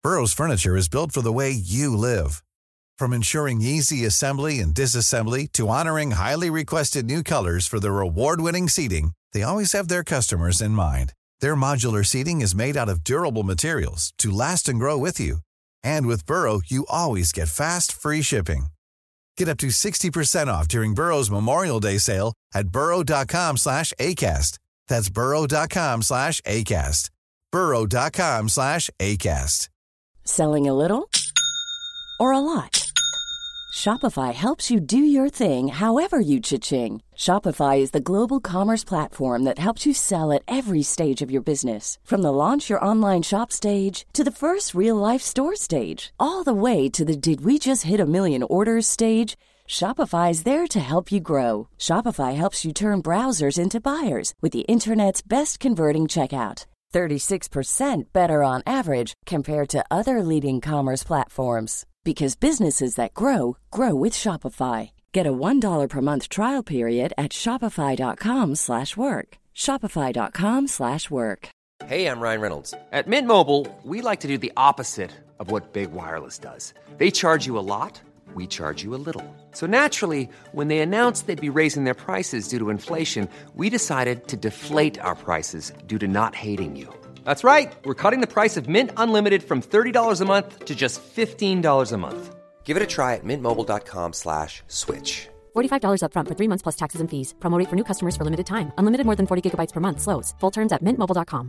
Burrow's furniture is built for the way you live. From ensuring easy assembly and disassembly to honoring highly requested new colors for their award-winning seating, they always have their customers in mind. Their modular seating is made out of durable materials to last and grow with you. And with Burrow, you always get fast, free shipping. Get up to 60% off during Burrow's Memorial Day sale at burrow.com/ACAST. That's burrow.com/ACAST. burrow.com/ACAST. Selling a little or a lot? Shopify helps you do your thing however you cha-ching. Shopify is the global commerce platform that helps you sell at every stage of your business. From the launch your online shop stage to the first real-life store stage, all the way to the did we just hit a million orders stage. Shopify is there to help you grow. Shopify helps you turn browsers into buyers with the internet's best converting checkout. 36% better on average compared to other leading commerce platforms. Because businesses that grow, grow with Shopify. Get a $1 per month trial period at shopify.com/work. Shopify.com/work. Hey, I'm Ryan Reynolds. At Mint Mobile, we like to do the opposite of what Big Wireless does. They charge you a lot, we charge you a little. So naturally, when they announced they'd be raising their prices due to inflation, we decided to deflate our prices due to not hating you. That's right. We're cutting the price of Mint Unlimited from $30 a month to just $15 a month. Give it a try at mintmobile.com/switch. $45 up front for 3 months plus taxes and fees. Promo rate for new customers for limited time. Unlimited more than 40 gigabytes per month. Slows full terms at mintmobile.com.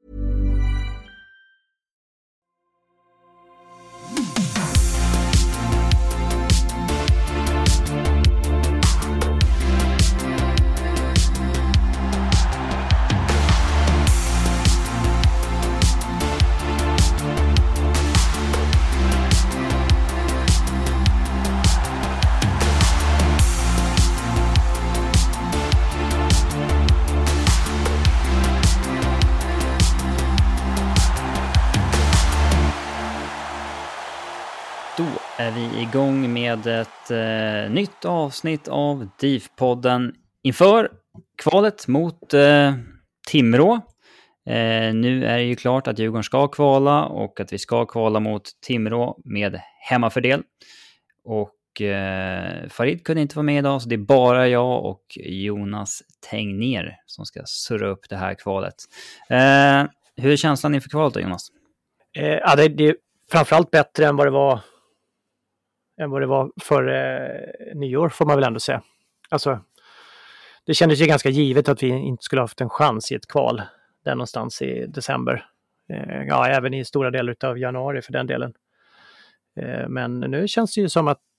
Då är vi igång med ett nytt avsnitt av DIF-podden inför kvalet mot Timrå. Nu är det ju klart att Djurgården ska kvala och att vi ska kvala mot Timrå med hemmafördel. Och Farid kunde inte vara med idag, så det är bara jag och Jonas Tegnér som ska surra upp det här kvalet. Hur är känslan inför kvalet då, Jonas? Ja, det är framförallt bättre än vad det var för nyår, får man väl ändå säga. Alltså, det kändes ju ganska givet att vi inte skulle ha haft en chans i ett kval där någonstans i december. Ja, även i stora delar av januari för den delen. Men nu känns det ju som att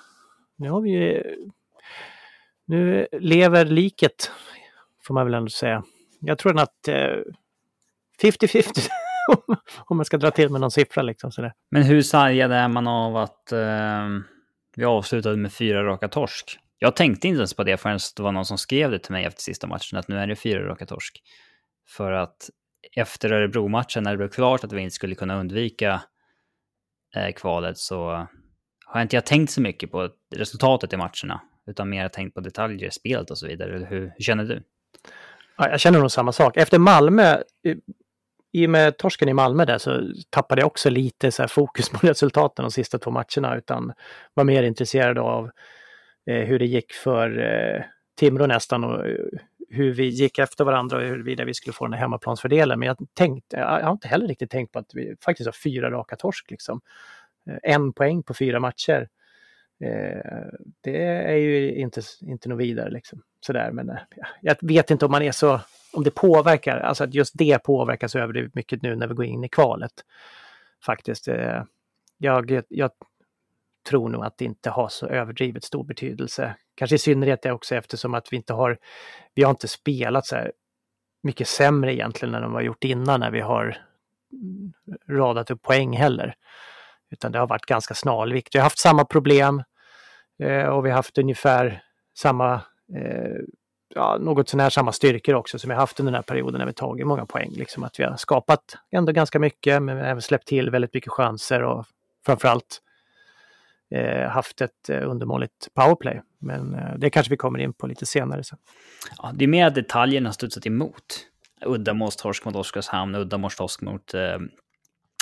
nu lever liket, får man väl ändå säga. Jag tror att 50-50 om man ska dra till med någon siffra liksom sådär. Men hur sargad är man av att vi avslutade med 4 raka torsk? Jag tänkte inte ens på det förrän det var någon som skrev det till mig efter sista matchen, att nu är det 4 raka torsk. För att efter Örebro-matchen, när det blev klart att vi inte skulle kunna undvika kvalet, så har inte jag tänkt så mycket på resultatet i matcherna, utan mer tänkt på detaljer i spelet och så vidare. Hur känner du? Ja, jag känner nog samma sak. Efter Malmö, i och med torsken i Malmö där, så tappade jag också lite så här fokus på resultaten de sista 2 matcherna, utan var mer intresserad av hur det gick för Timrå nästan, och hur vi gick efter varandra och huruvida vi skulle få den här hemmaplansfördelen. Men jag har inte heller riktigt tänkt på att vi faktiskt har 4 raka torsk liksom. 1 poäng på 4 matcher. Det är ju inte något vidare liksom. Sådär, men jag vet inte om det påverkar, alltså att just det påverkas överdrivet mycket nu när vi går in i kvalet. Faktiskt. Jag tror nog att det inte har så överdrivet stor betydelse. Kanske i synnerhet det också eftersom att vi har inte spelat så här mycket sämre egentligen än de har gjort innan när vi har radat upp poäng heller. Utan det har varit ganska snarlikt. Vi har haft samma problem och vi har haft ungefär samma, något sån här samma styrkor också som vi har haft under den här perioden när vi tagit många poäng. Liksom att vi har skapat ändå ganska mycket, men vi har även släppt till väldigt mycket chanser och framförallt haft ett undermåligt powerplay. Men det kanske vi kommer in på lite senare. Så. Ja, det är mer detaljerna studsat emot. Uddamålstorsk mot Oskarshamn, uddamålstorsk mot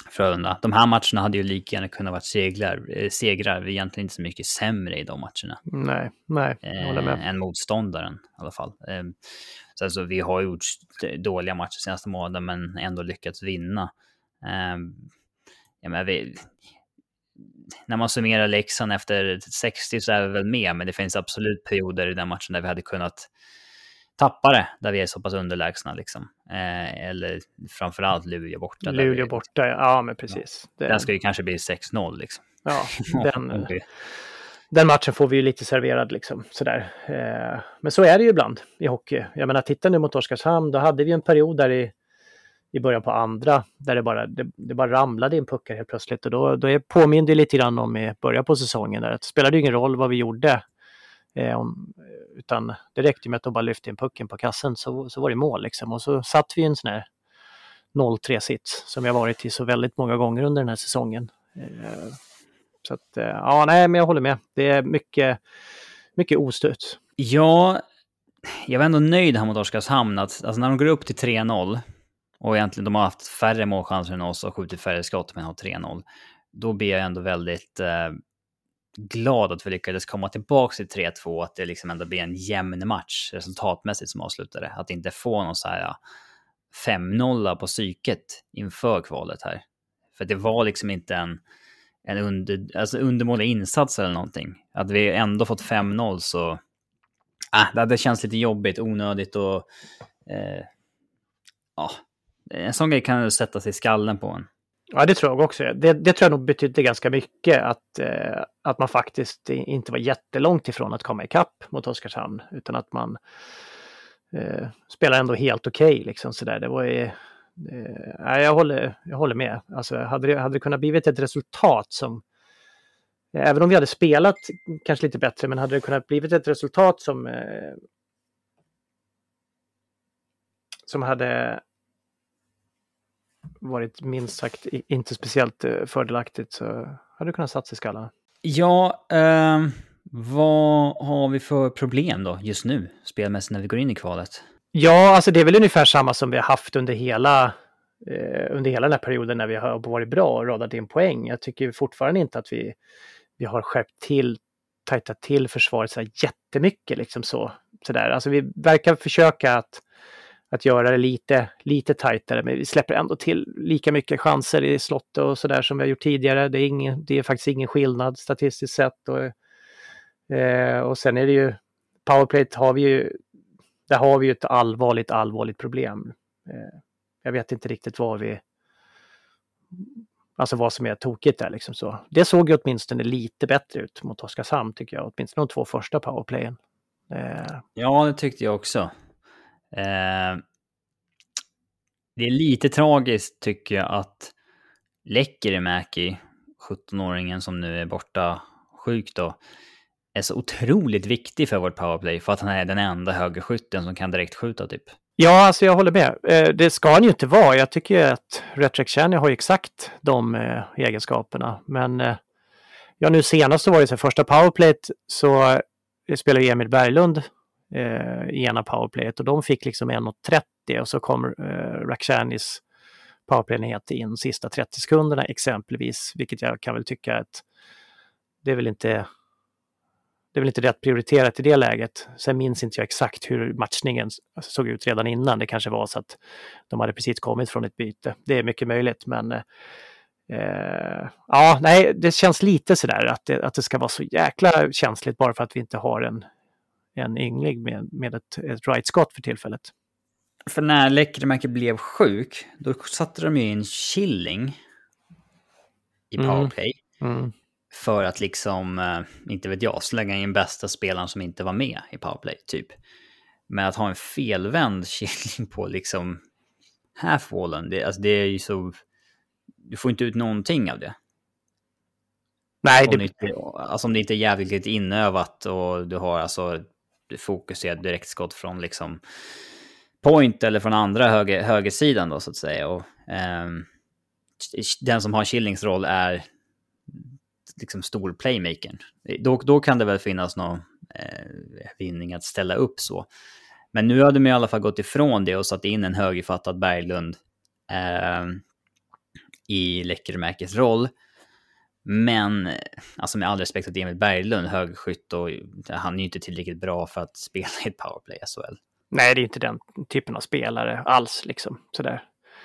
Frölunda. De här matcherna hade ju lika gärna kunnat vara segrar. Vi är egentligen inte så mycket sämre i de matcherna. Nej, jag håller med. Än motståndaren i alla fall. Så alltså, vi har gjort dåliga matcher senaste månaden men ändå lyckats vinna. När man summerar Leksand efter 60 så är vi väl med, men det finns absolut perioder i den matchen där vi hade kunnat tappa det, där vi är så pass underlägsna liksom. Eller framförallt Luleå borta. Luleå borta, ja men precis. Ja. Den ska ju kanske bli 6-0 liksom. Ja, den matchen får vi ju lite serverad liksom, sådär. Men så är det ju ibland i hockey. Jag menar, titta nu mot Oskarshamn, då hade vi en period där i början på andra, där det bara ramlade in puckar helt plötsligt. Och då påminner det lite grann om i början på säsongen. Där det spelade ingen roll vad vi gjorde. Utan det räckte med att de bara lyfte in pucken på kassen så var det mål liksom. Och så satt vi en sån här 0-3-sits som jag varit i så väldigt många gånger under den här säsongen. Så att, men jag håller med. Det är mycket ostött. Ja, jag var ändå nöjd här mot Oskarshamn att alltså när de går upp till 3-0 och egentligen de har haft färre målchanser än oss och skjutit färre skott men har 3-0, då blir jag ändå väldigt glad att vi lyckades komma tillbaka till 3-2, att det liksom ändå blir en jämn match resultatmässigt som avslutade. Att inte få någon så här 5-0 på psyket inför kvalet här. För det var liksom inte en undermålig insats eller någonting. Att vi ändå fått 5-0 så det känns lite jobbigt, onödigt och en sån grej kan sätta sig i skallen på en. Ja, det tror jag också. Det tror jag nog betydde ganska mycket att man faktiskt inte var jättelångt ifrån att komma ikapp mot Oskarshamn, utan att man spelar ändå helt okej liksom sådär. Det var jag håller med. Alltså hade det kunnat blivit ett resultat som, även om vi hade spelat kanske lite bättre, men hade det kunnat blivit ett resultat som hade varit minst sagt inte speciellt fördelaktigt, så hade det kunnat satsa i skallarna. Ja, vad har vi för problem då just nu spelmässigt när vi går in i kvalet? Ja, alltså det är väl ungefär samma som vi har haft under hela den här perioden när vi har varit bra och radat in poäng. Jag tycker fortfarande inte att vi har skärpt till, tajtat till försvaret så här jättemycket liksom sådär. Alltså vi verkar försöka att göra det lite tajtare, men vi släpper ändå till lika mycket chanser i slottet och sådär som vi har gjort tidigare. Det är faktiskt ingen skillnad statistiskt sett. Och sen är det ju powerplay har vi ju ett allvarligt problem. Jag vet inte riktigt vad som är tokigt där liksom så. Det såg ju åtminstone lite bättre ut mot Oskarshamn tycker jag, åtminstone de 2 första powerplayen. Ja, det tyckte jag också. Det är lite tragiskt tycker jag att Lekkerimäki, 17-åringen som nu är borta sjuk då, är så otroligt viktig för vårt powerplay, för att han är den enda högerskytten som kan direkt skjuta typ. Ja, alltså jag håller med. Det ska han ju inte vara. Jag tycker att Retrek har ju exakt de egenskaperna. Men nu senast så var det så första powerplayet så spelade Emil Berglund i ena powerplayet och de fick liksom 1.30 och så kom Rakhshanis powerplayenhet in sista 30 sekunderna exempelvis, vilket jag kan väl tycka att det är väl inte rätt prioriterat i det läget. Sen minns inte jag exakt hur matchningen såg ut redan innan. Det kanske var så att de hade precis kommit från ett byte. Det är mycket möjligt, men det känns lite sådär att det ska vara så jäkla känsligt bara för att vi inte har en yngling med ett right-skott för tillfället. För när Lekkerimäki blev sjuk, då satte de ju in Killing i powerplay. För att liksom, inte vet jag, slänga in bästa spelaren som inte var med i powerplay typ. Men att ha en felvänd Killing på liksom half-wallen, det är ju så, du får inte ut någonting av det. Nej, om det inte är jävligt inövat och du har alltså fokuserat direktskott från liksom point eller från andra högersidan då så att säga. Och den som har Killings roll är liksom stor playmaker. Då kan det väl finnas någon vinning att ställa upp så. Men nu hade de i alla fall gått ifrån det och satt in en högerfattad Berglund i Lekkerimäkis roll. Men alltså med all respekt till Emil Berglund, högskytt, och han är ju inte tillräckligt bra för att spela i ett powerplay i SHL. Nej, det är inte den typen av spelare alls liksom. Sådär.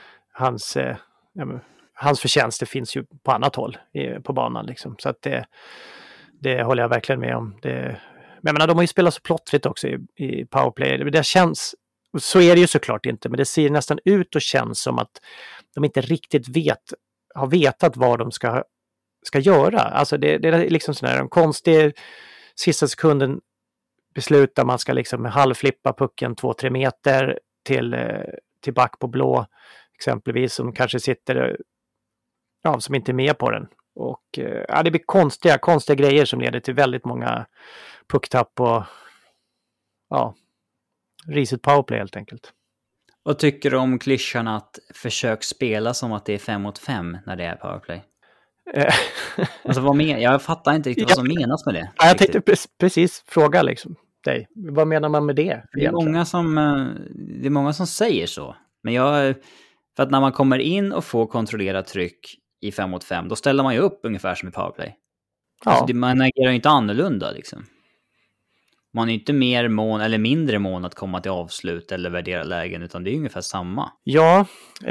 Hans förtjänster finns ju på annat håll på banan liksom. Så att det håller jag verkligen med om. Men jag menar, de har ju spelat så plottrigt också i powerplay. Det känns, så är det ju såklart inte, men det ser nästan ut och känns som att de inte riktigt har vetat vad de ska göra. Alltså det är liksom sån här en konstig sista sekunden beslut där man ska liksom halvflippa pucken 2-3 meter till back på blå exempelvis, som kanske sitter, som inte är med på den. Och det blir konstiga grejer som leder till väldigt många pucktapp och risigt powerplay helt enkelt. Vad tycker du om klyschan att försök spela som att det är 5 mot 5 när det är powerplay? Alltså jag fattar inte riktigt vad som menas med det. Jag tänkte precis fråga liksom dig. Vad menar man med det? Det är många som säger så. Men för att när man kommer in och får kontrollera tryck i 5 mot 5, då ställer man ju upp ungefär som i powerplay. Ja. Alltså man agerar ju inte annorlunda liksom. Man är inte mer mån eller mindre mån att komma till avslut eller värdera lägen, utan det är ungefär samma. Ja,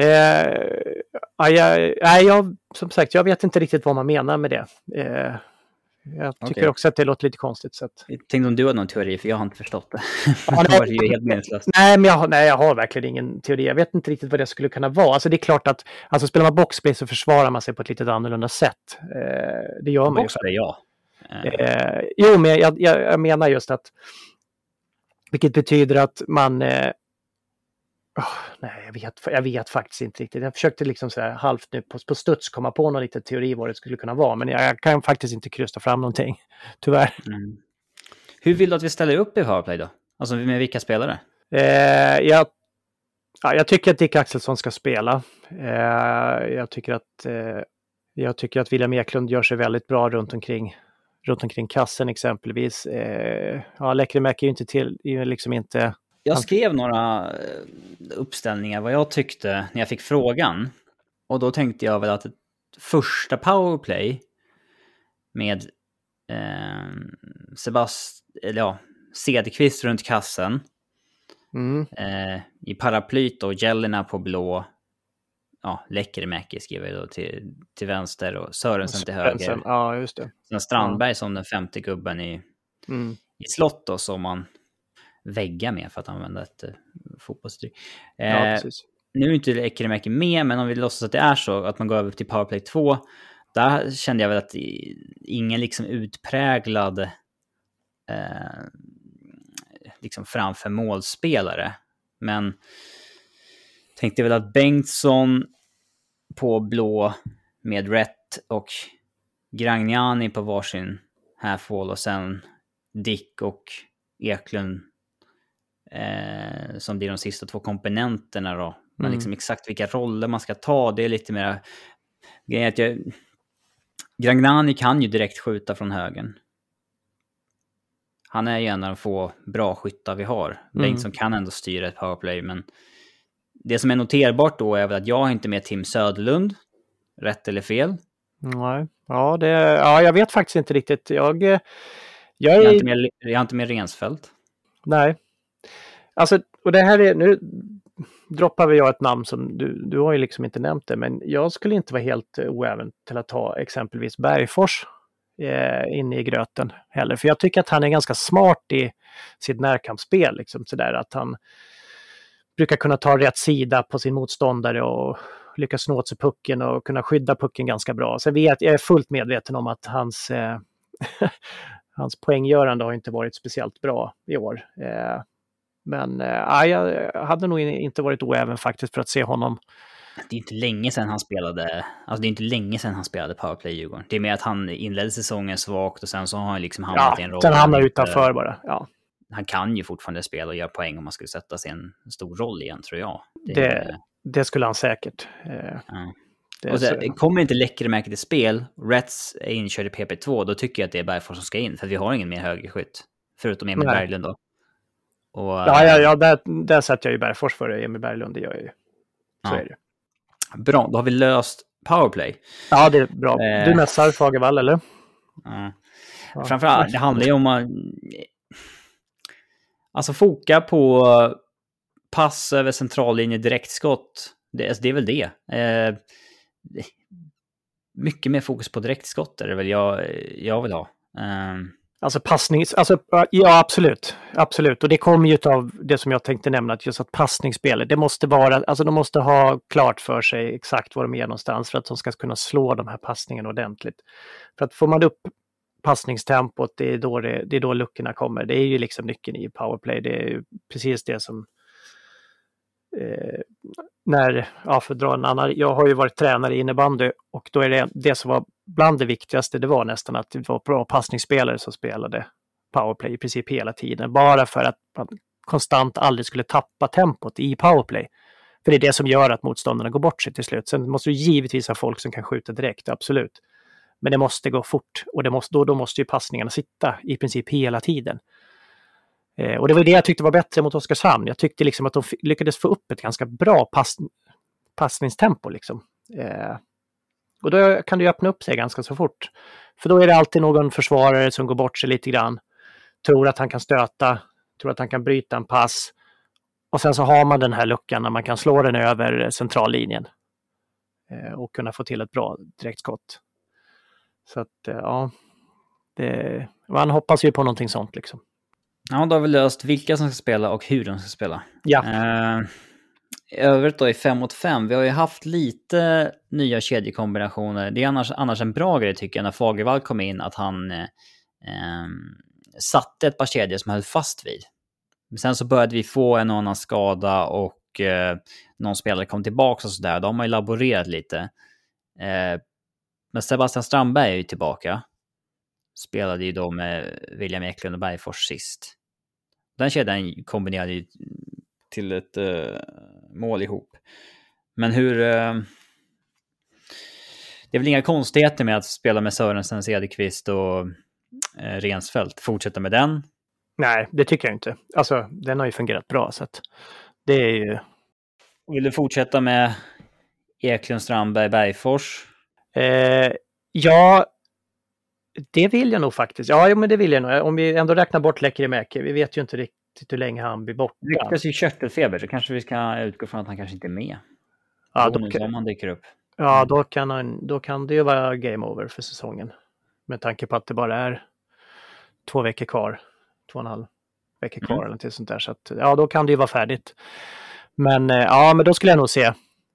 som sagt, jag vet inte riktigt vad man menar med det. Jag tycker också att det låter lite konstigt. Så att... Jag tänkte om du har någon teori, för jag har inte förstått det. Det var ju helt meningslöst. Nej, jag har verkligen ingen teori. Jag vet inte riktigt vad det skulle kunna vara. Alltså det är klart att spelar man boxplay så försvarar man sig på ett lite annorlunda sätt. Det gör man boxplay, ju. Ja. Jo, men jag menar just att, vilket betyder att man jag vet faktiskt inte riktigt. Jag försökte liksom så här halvt nu på studs komma på någon liten teori vad det skulle kunna vara, men jag kan faktiskt inte krysta fram någonting, tyvärr. Hur vill du att vi ställer upp i powerplay då? Alltså med vilka spelare? Jag tycker att Dick Axelsson ska spela. Jag tycker att William Eklund gör sig väldigt bra runt omkring kassen exempelvis. Lekkerimäki är ju liksom inte... Jag skrev några uppställningar vad jag tyckte när jag fick frågan. Och då tänkte jag väl att ett första powerplay med Cederqvist runt kassen. I paraplyt och Jelena på blå. Lekkerimäki skriver jag då till vänster och Sörensen till höger. Ja, just det. Sen Strandberg som den 50 gubben i slott då, som man väggar med för att använda ett fotbollstryck. Nu är inte Lekkerimäki med, men om vi låtsas att det är så att man går över till powerplay 2, där kände jag väl att ingen liksom utpräglad liksom framför målspelare, men tänkte väl att Bengtsson på blå med rätt och Gragnani på varsin half-wall och sen Dick och Eklund som blir de sista 2 komponenterna då. Men liksom exakt vilka roller man ska ta, det är lite mer grejen att Gragnani kan ju direkt skjuta från högen. Han är ju en av de få bra skyttar vi har. Bengtsson kan ändå styra ett powerplay, men det som är noterbart då är väl att jag har inte med Tim Söderlund. Rätt eller fel? Nej. Jag vet faktiskt inte riktigt. Jag har inte med Rensfeldt. Nej. Alltså, och det här är, nu droppar jag ett namn som du har ju liksom inte nämnt det, men jag skulle inte vara helt oäven till att ta exempelvis Bergfors inne i gröten heller. För jag tycker att han är ganska smart i sitt närkampsspel. Liksom, sådär, att han brukar kunna ta rätt sida på sin motståndare och lyckas snå åt sig pucken och kunna skydda pucken ganska bra. Så jag är fullt medveten om att hans poänggörande har inte varit speciellt bra i år. Men jag hade nog inte varit oäven faktiskt för att se honom. Det är inte länge sedan han spelade. Alltså det är inte länge sedan han spelade powerplay i Djurgården. Det är med att han inledde säsongen svagt och sen så har han liksom hamnat i en roll. Sen hamnar utanför bara. Ja. Han kan ju fortfarande spela och göra poäng om man skulle sätta sig i en stor roll igen, tror jag. Det skulle han säkert. Och så, kommer inte Lekkerimäki till spel, Reds är inkörd i PP2, då tycker jag att det är Bergfors som ska in. För vi har ingen mer högerskytt. Förutom Emil Berglund då. Och, där sätter jag ju Bergfors för Emil Berglund, det gör jag ju. Så är det. Bra, då har vi löst powerplay. Ja, det är bra. Du mässar Fagervall, eller? Ja. Framförallt, det handlar ju om att alltså foka på pass över centrallinje, direktskott. Det är väl det. Mycket mer fokus på direktskott är det väl jag vill ha. Alltså ja, absolut. Och det kommer ju av det som jag tänkte nämna, att just att passningsspelet, det måste vara, alltså de måste ha klart för sig exakt var de är någonstans för att de ska kunna slå de här passningarna ordentligt. För att får man upp passningstempot, det är då luckorna kommer. Det är ju liksom nyckeln i powerplay. Det är ju precis det som för att dra en annan, jag har ju varit tränare i innebandy och då är det som var bland det viktigaste, det var nästan att det var bra passningsspelare som spelade powerplay i princip hela tiden, bara för att man konstant aldrig skulle tappa tempot i powerplay. För det är det som gör att motståndarna går bort sig till slut. Sen måste du givetvis ha folk som kan skjuta direkt, absolut. Men det måste gå fort och då måste ju passningarna sitta i princip hela tiden. Och det var det jag tyckte var bättre mot Oskarshamn. Jag tyckte liksom att de lyckades få upp ett ganska bra passningstempo. Liksom. Och då kan det ju öppna upp sig ganska så fort. För då är det alltid någon försvarare som går bort sig lite grann. Tror att han kan stöta, tror att han kan bryta en pass. Och sen så har man den här luckan när man kan slå den över centrallinjen. Och kunna få till ett bra direktskott. Så att man hoppas ju på någonting sånt liksom. Ja, då har vi löst vilka som ska spela och hur de ska spela. Ja. I övrigt då i 5-5, vi har ju haft lite nya kedjekombinationer. Det är annars en bra grej tycker jag när Fagervall kom in, att han satte ett par kedjor som höll fast vid. Men sen så började vi få en annan skada och någon spelare kom tillbaka och sådär. De har ju laborerat lite. Men Sebastian Strandberg är ju tillbaka. Spelade ju då med William Eklund och Bergfors sist. Den kedjan kombinerade ju till ett mål ihop. Men hur... det är väl inga konstigheter med att spela med Sörensen, Cederqvist och Rensfeldt. Fortsätta med den? Nej, det tycker jag inte. Alltså, den har ju fungerat bra. Så att det är ju... Vill du fortsätta med Eklund, Strandberg, Bergfors? Ja... Det vill jag nog faktiskt. Ja, men det vill jag nog. Om vi ändå räknar bort Lekkerimäki. Vi vet ju inte riktigt hur länge han blir borta. Ryktas ju körtelfeber, så kanske vi ska utgå från att han kanske inte är med. Ja, om han dyker upp. Ja, då kan det ju vara game over för säsongen. Med tanke på att det bara är 2 veckor kvar. 2,5 veckor kvar eller något sånt där. Så att, ja, då kan det ju vara färdigt. Men men då skulle jag nog se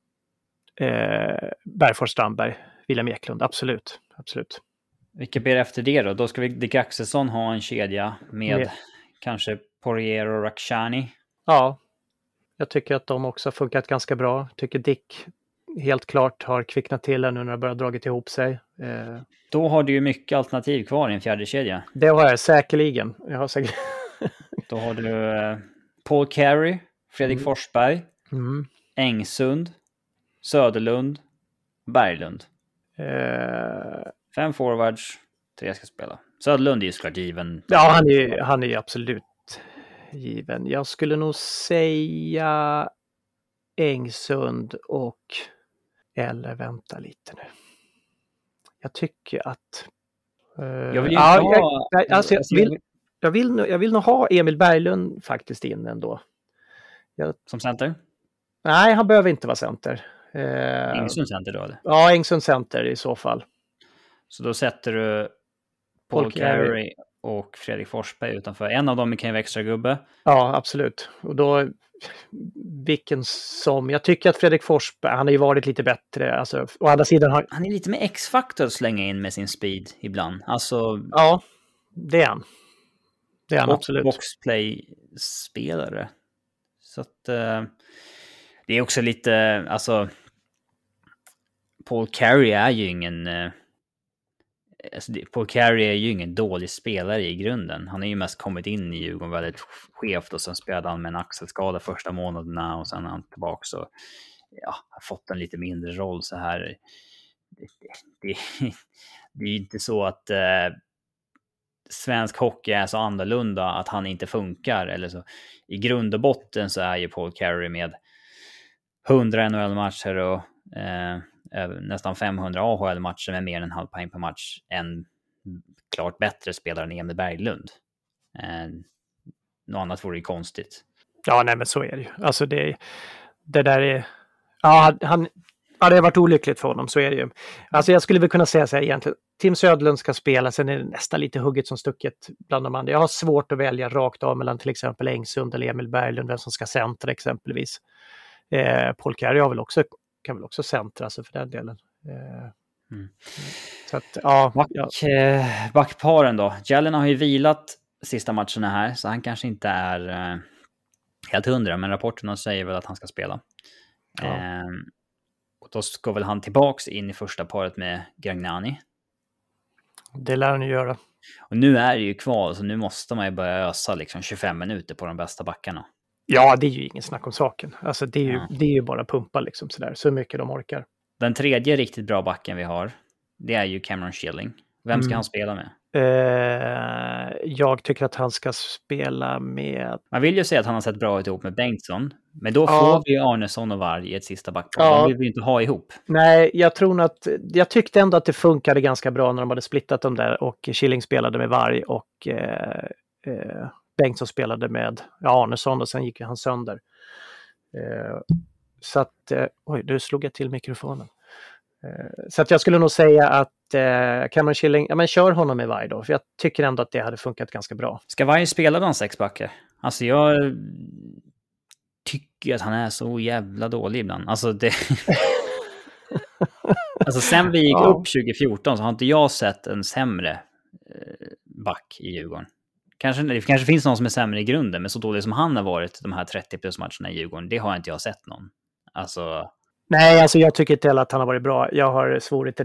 Bergfors, Strandberg, William Eklund. Absolut. Vilka ber efter det då? Då ska Dick Axelsson ha en kedja med kanske Poirier och Rakhshani. Ja, jag tycker att de också har funkat ganska bra. Tycker Dick helt klart har kvicknat till nu när det börjar dragit ihop sig. Då har du ju mycket alternativ kvar i en fjärde kedja. Det har jag säkerligen. Då har du Paul Carey, Fredrik Forsberg, Engsund, Söderlund, Berglund. 5 forwards, 3 ska spela. Söderlund är ju såklart given. Ja, han är absolut given. Jag skulle nog säga Engsund eller vänta lite nu. Jag tycker att jag vill ju ha... Jag vill nog ha Emil Berglund faktiskt in ändå. Som center? Nej, han behöver inte vara center. Engsund center då eller? Ja, Engsund center i så fall. Så då sätter du Paul Carey och Fredrik Forsberg utanför. En av dem kan ju vara extra gubbe. Ja, absolut. Och då jag tycker att Fredrik Forsberg, han har ju varit lite bättre. Alltså, å andra sidan han är lite med X-faktor att slänga in med sin speed ibland. Alltså, ja, det är han. Det är han absolut. Boxplay-spelare. Så att det är också lite, alltså Paul Carey är ju ingen dålig spelare i grunden. Han är ju mest kommit in i Djurgården väldigt skevt och sen spelade han med en axelskada första månaderna och sen är han tillbaka och har fått en lite mindre roll så här. Det är ju inte så att svensk hockey är så annorlunda att han inte funkar eller så. I grund och botten så är ju Paul Carey med 100 NHL-matcher och nästan 500 AHL-matcher med mer än en halv poäng per match, en klart bättre spelare än Emil Berglund. Något annat vore ju konstigt. Ja, nej men så är det ju. Alltså det där är... Ja, det har varit olyckligt för honom, så är det ju. Alltså jag skulle väl kunna säga så här egentligen. Tim Söderlund ska spela, sen är det nästan lite hugget som stucket bland de andra. Jag har svårt att välja rakt av mellan till exempel Engsund eller Emil Berglund, vem som ska centra exempelvis. Paul Carey kan väl också centra, alltså för den delen. Så att, backparen då. Jallen har ju vilat sista matcherna här, så han kanske inte är helt 100, men rapporterna säger väl att han ska spela. Och då ska väl han tillbaks in i första paret med Gragnani. Det lär han ju göra. Och nu är det ju kval, så nu måste man ju börja ösa liksom 25 minuter på de bästa backarna. Ja, det är ju ingen snack om saken. Alltså det är ju bara pumpa liksom sådär, så mycket de orkar. Den tredje riktigt bra backen vi har, det är ju Cameron Schilling. Vem ska han spela med? Jag tycker att han ska spela med... Man vill ju säga att han har sett bra ut ihop med Bengtsson. Men då får vi Arnesson och Varg i ett sista backpar. De vill vi inte ha ihop. Nej, jag tyckte ändå att det funkade ganska bra när de hade splittat dem där. Och Schilling spelade med Varg och Bengtsson spelade med Arnesson. Och sen gick han sönder. Så att... oj, du slog jag till mikrofonen. Så att jag skulle nog säga att Cameron Schilling, ja men kör honom med Varg då, för jag tycker ändå att det hade funkat ganska bra. Ska Varg spela bland 6 backar? Alltså jag tycker att han är så jävla dålig ibland. Alltså det... alltså sen vi gick upp 2014 så har inte jag sett en sämre back i Djurgården. Det kanske finns någon som är sämre i grunden, men så dålig som han har varit de här 30 plus matcherna i Djurgården, det har inte jag sett någon. Alltså... Nej, alltså jag tycker inte heller att han har varit bra. Jag har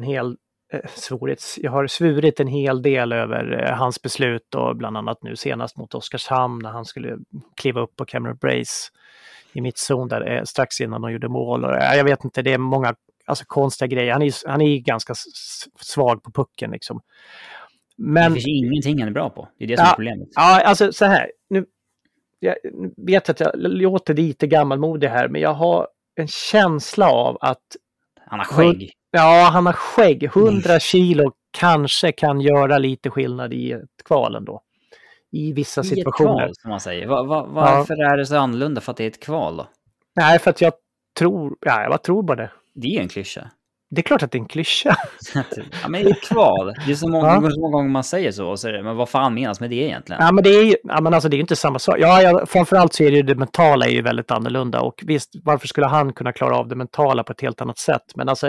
svurit en hel del över hans beslut, och bland annat nu senast mot Oskarshamn när han skulle kliva upp på Cameron Brace i mittzon där strax innan de gjorde mål. Och jag vet inte, det är många konstiga grejer. Han är ganska svag på pucken liksom. Men det finns ingenting han är bra på. Det är det som är problemet. Ja, alltså så här. Jag vet att jag låter lite gammalmodig här, men jag har en känsla av att han har skägg. Ja, han har skägg. 100 kilo kanske kan göra lite skillnad i ett kval ändå. I vissa situationer. I ett kval, som man säger. Varför är det så annorlunda för att det är ett kval då? Nej, för att jag tror bara det. Det är en klyscha. Det är klart att det är en klyscha. Ja, men det är ett kval. Det är så många gånger man säger så. Och så är det, men vad fan menas med det egentligen? Ja, men det är ju alltså det är inte samma sak. Framförallt så är det mentala är ju väldigt annorlunda. Och visst, varför skulle han kunna klara av det mentala på ett helt annat sätt? Men alltså,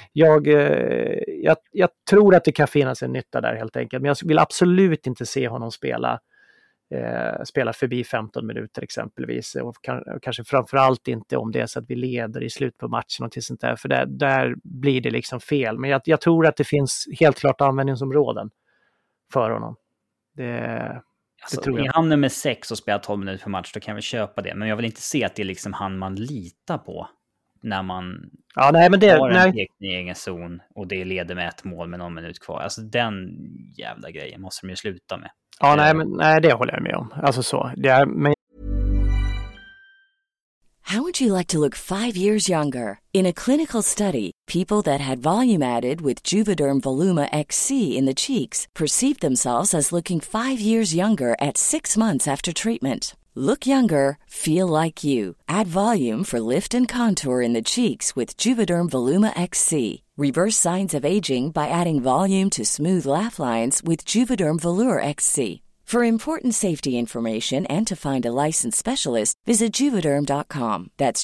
jag tror att det kan finnas en nytta där helt enkelt. Men jag vill absolut inte se honom spela förbi 15 minuter exempelvis, och kanske framförallt inte om det är så att vi leder i slut på matchen och till sånt där, för där blir det liksom fel. Men jag tror att det finns helt klart användningsområden för honom. Det tror jag. Är han nummer 6 och spelar 12 minuter per match, då kan vi köpa det, men jag vill inte se att det är liksom han man litar på när man har en teckning i egen zon och det leder med 1 mål med någon minut kvar. Alltså den jävla grejen måste de ju sluta med. Ja, nej, det håller jag med om. Alltså så. How would you like to look 5 years younger? In a clinical study, people that had volume added with Juvederm Voluma XC in the cheeks perceived themselves as looking 5 years younger at 6 months after treatment. Look younger, feel like you. Add volume for lift and contour in the cheeks with Juvederm Voluma XC. Reverse signs of aging by adding volume to smooth laugh lines with Juvederm Volure XC. For important safety information and to find a licensed specialist, visit Juvederm.com. That's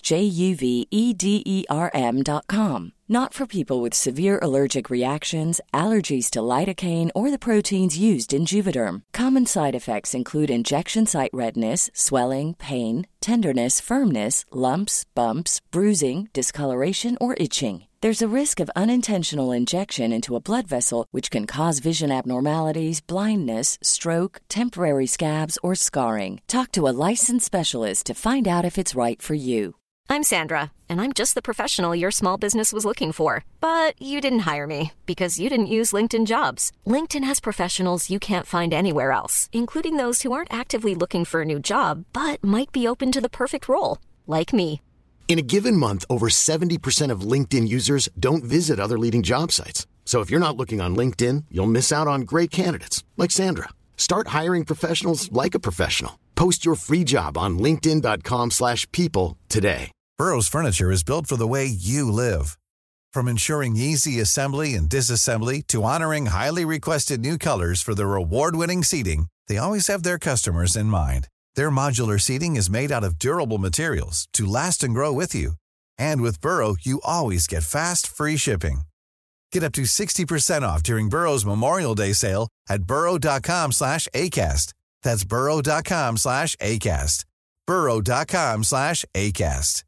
JUVEDERM.com. Not for people with severe allergic reactions, allergies to lidocaine, or the proteins used in Juvederm. Common side effects include injection site redness, swelling, pain, tenderness, firmness, lumps, bumps, bruising, discoloration, or itching. There's a risk of unintentional injection into a blood vessel, which can cause vision abnormalities, blindness, stroke, temporary scabs, or scarring. Talk to a licensed specialist to find out if it's right for you. I'm Sandra, and I'm just the professional your small business was looking for. But you didn't hire me because you didn't use LinkedIn Jobs. LinkedIn has professionals you can't find anywhere else, including those who aren't actively looking for a new job, but might be open to the perfect role, like me. In a given month, over 70% of LinkedIn users don't visit other leading job sites. So if you're not looking on LinkedIn, you'll miss out on great candidates like Sandra. Start hiring professionals like a professional. Post your free job on linkedin.com/people today. Burrow's furniture is built for the way you live. From ensuring easy assembly and disassembly to honoring highly requested new colors for their award-winning seating, they always have their customers in mind. Their modular seating is made out of durable materials to last and grow with you. And with Burrow, you always get fast, free shipping. Get up to 60% off during Burrow's Memorial Day sale at burrow.com/ACAST. That's burrow.com/ACAST. burrow.com/ACAST.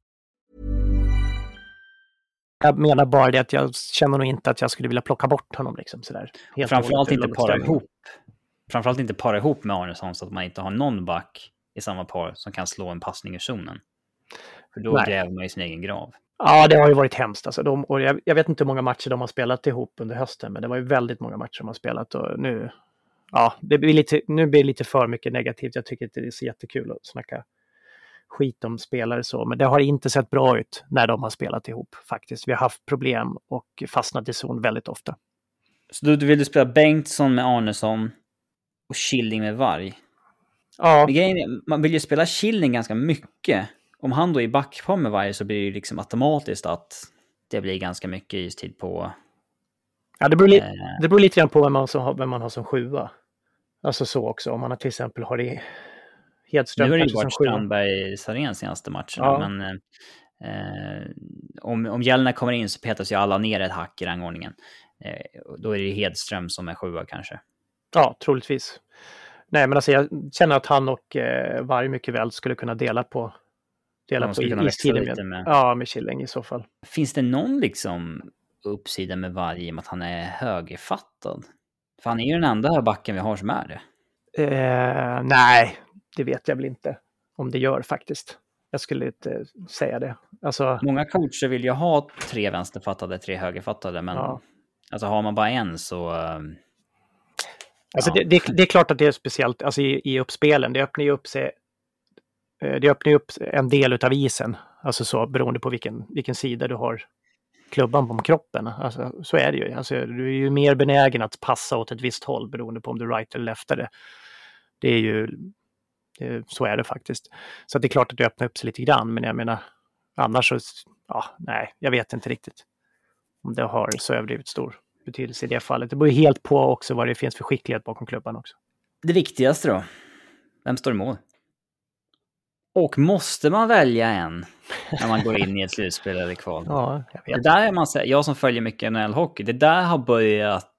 Jag menar bara det att jag känner nog inte att jag skulle vilja plocka bort honom liksom sådär. Framförallt inte para ihop med Arnesson så att man inte har någon back i samma par som kan slå en passning ur zonen. För då gräver man i sin egen grav. Ja, det har ju varit hemskt. Alltså, och jag vet inte hur många matcher de har spelat ihop under hösten, men det var ju väldigt många matcher de har spelat. Och nu blir det lite för mycket negativt. Jag tycker inte det är så jättekul att snacka skit om spelare så, men det har inte sett bra ut när de har spelat ihop faktiskt. Vi har haft problem och fastnat i zon väldigt ofta. Så du vill spela Bengtsson med Arnesson och Schilling med Varg? Ja. Man vill ju spela Schilling ganska mycket. Om han då är backpar med Varg så blir det ju liksom automatiskt att det blir ganska mycket istid på... Ja, det beror lite grann på vem man har som sjua. Alltså så också, om man till exempel har det Hedström. Nu har det ju varit Strandberg-Sarén senaste matchen. Ja. Men om Gällner kommer in så petas ju alla ner ett hack i rangordningen. Då är det Hedström som är sjua kanske. Ja, troligtvis. Nej, men alltså jag känner att han och Varg mycket väl skulle kunna dela på istiden med Schilling i så fall. Finns det någon liksom uppsida med Varg med att han är högerfattad? För han är ju den enda backen vi har som är det. Nej, det vet jag väl inte om det gör faktiskt. Jag skulle inte säga det. Alltså... Många coacher vill ju ha 3 vänsterfattade, 3 högerfattade, men alltså har man bara en så... Alltså det är klart att det är speciellt alltså i uppspelen. Det öppnar ju upp en del utav isen. Alltså så beroende på vilken sida du har klubban på kroppen. Alltså, så är det ju. Alltså, du är ju mer benägen att passa åt ett visst håll beroende på om du är right eller leftare. Det är ju... så är det faktiskt. Så det är klart att det öppnar upp sig lite grann. Men jag menar, annars så... nej, jag vet inte riktigt om det har så överdrivet stor betydelse i det fallet. Det beror ju helt på också vad det finns för skicklighet bakom klubban också. Det viktigaste då? Vem står i mål? Och måste man välja en när man går in i ett slutspel eller kval? Ja, jag vet. Det där är jag som följer mycket NHL-hockey, det där har börjat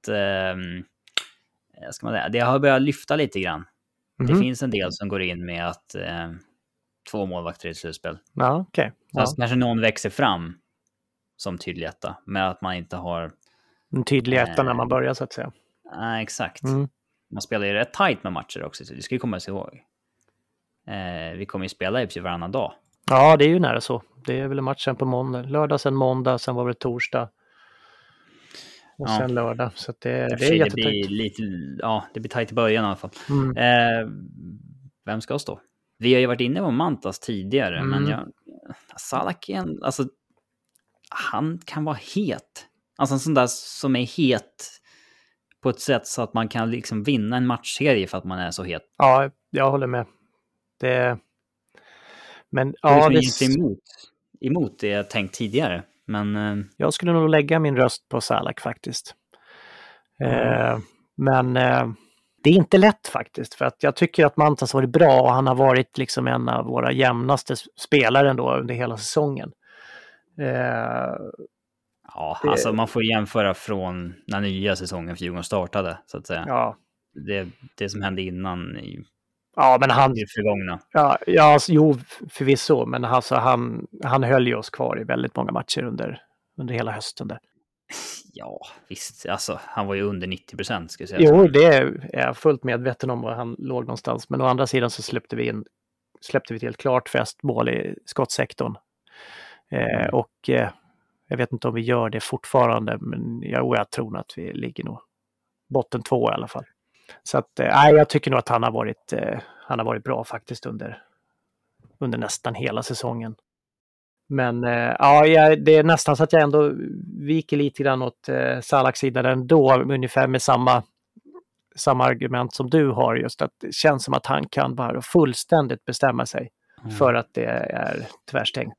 det har börjat lyfta lite grann. Mm-hmm. Det finns en del som går in med att 2 målvakter i ett slutspel. Ja, okej. Okay. Så kanske någon växer fram som tydlig etta, med att man inte har en tydlig etta när man börjar så att säga. Nej, exakt. Man spelar ju rätt tajt med matcher också, så det ska ju komma sig ihåg. Vi kommer ju spela i varannan dag. Ja, det är ju nära så. Det är väl matchen på måndag. Lördag, sen måndag, sen var det torsdag. Och sen lördag. Så att det är jättetajt. Det blir tajt i början i alla fall. Vem ska stå? Vi har ju varit inne på Mantas tidigare, men Salak alltså, han kan vara het. Alltså en sån där som är het på ett sätt så att man kan liksom vinna en matchserie för att man är så het. Ja, jag håller med. Men emot det jag tänkt tidigare. Men jag skulle nog lägga min röst på Salak faktiskt. Men det är inte lätt faktiskt, för att jag tycker att Mantas har varit bra och han har varit liksom en av våra jämnaste spelare ändå under hela säsongen. Alltså man får jämföra från när nya säsongen för Djurgården startade, så att säga. Ja. Det som hände innan men han är förgångna. Jo, förvisso, men alltså han höll ju oss kvar i väldigt många matcher under hela hösten där. Ja, visst. Alltså, han var ju under 90%, ska jag säga. Jo, det är jag fullt medveten om var han låg någonstans. Men å andra sidan så släppte vi ett helt klart festmål i skottsektorn. Och jag vet inte om vi gör det fortfarande, men jag tror att vi ligger nog botten 2 i alla fall. Så att jag tycker nog att han har varit bra faktiskt under nästan hela säsongen. Men det är nästan så att jag ändå viker lite grann åt Salahs sida ändå, ungefär med samma argument som du har, just att det känns som att han kan bara fullständigt bestämma sig för att det är tvärstängt.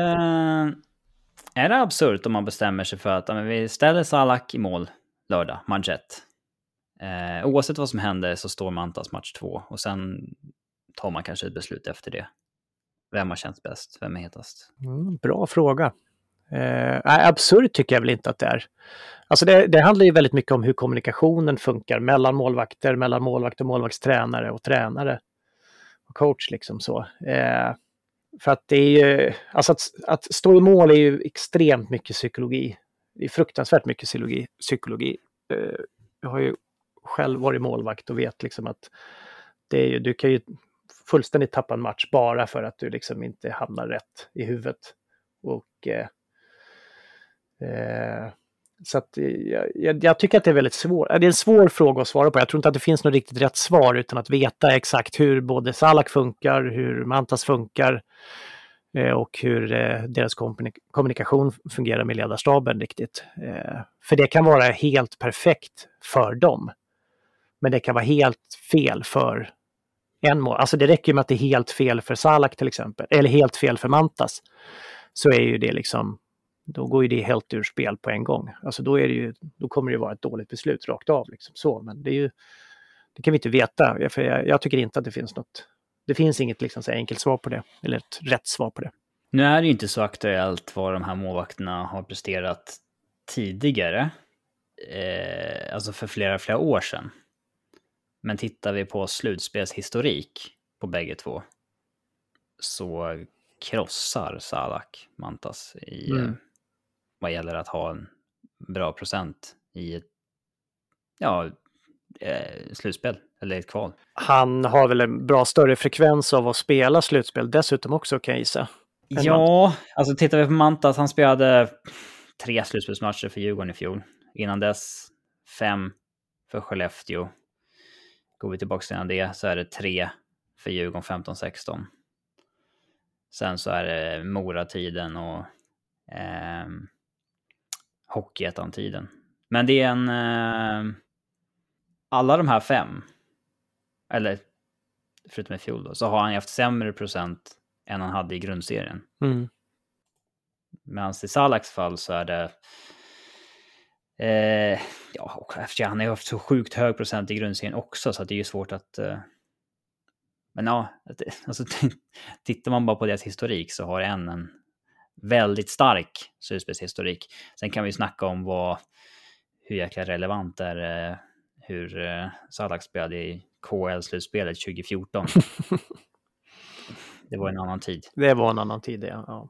Är det absurt om man bestämmer sig för att vi ställer Salah i mål lördag, match 1. Oavsett vad som händer så står Mantas match 2 och sen tar man kanske ett beslut efter det. Vem har känts bäst? Vem är hetast? Bra fråga. Absurt tycker jag väl inte att det är. Alltså det handlar ju väldigt mycket om hur kommunikationen funkar mellan målvakt och målvaktstränare och tränare och coach liksom så. För att det är ju, alltså att stå i mål är ju extremt mycket psykologi. Det är fruktansvärt mycket psykologi. Jag har ju själv varit målvakt och vet liksom att det är ju, du kan ju fullständigt tappa en match bara för att du liksom inte hamnar rätt i huvudet. Och så att jag tycker att det är väldigt svårt. Det är en svår fråga att svara på. Jag tror inte att det finns något riktigt rätt svar utan att veta exakt hur både Salah funkar, hur Mantas funkar och hur deras kommunikation fungerar med ledarstaben riktigt. För det kan vara helt perfekt för dem. Men det kan vara helt fel för en mål. Alltså det räcker med att det är helt fel för Salah till exempel. Eller helt fel för Mantas. Så är ju det liksom, då går ju det helt ur spel på en gång. Alltså då kommer det ju vara ett dåligt beslut rakt av liksom så. Men det kan vi inte veta. För jag tycker inte att det finns inget liksom så enkelt svar på det. Eller ett rätt svar på det. Nu är det ju inte så aktuellt vad de här målvakterna har presterat tidigare. Alltså för flera år sedan. Men tittar vi på slutspelshistorik på bägge två så krossar Salah Mantas i vad gäller att ha en bra procent i ett slutspel eller ett kval. Han har väl en bra större frekvens av att spela slutspel dessutom också, kan jag gissa. Ja, alltså tittar vi på Mantas, han spelade 3 slutspelsmatcher för Djurgården i fjol. Innan dess 5 för Skellefteå. Går vi tillbaka innan det så är det 3 för Djurgården 15-16. Sen så är det Mora-tiden och Hockeyettan-tiden. Men det är alla de här 5, eller förutom i fjol då, så har han haft sämre procent än han hade i grundserien. Medan i Salahs fall så är det han har ju haft så sjukt hög procent i grundserien också, så att det är ju svårt att men ja, alltså, tittar man bara på deras historik så har en väldigt stark slutspelshistorik. Sen kan vi snacka om hur jäkla relevant det är hur Salah spelade i KL-slutspelet 2014. Det var en annan tid. Det var en annan tid, ja.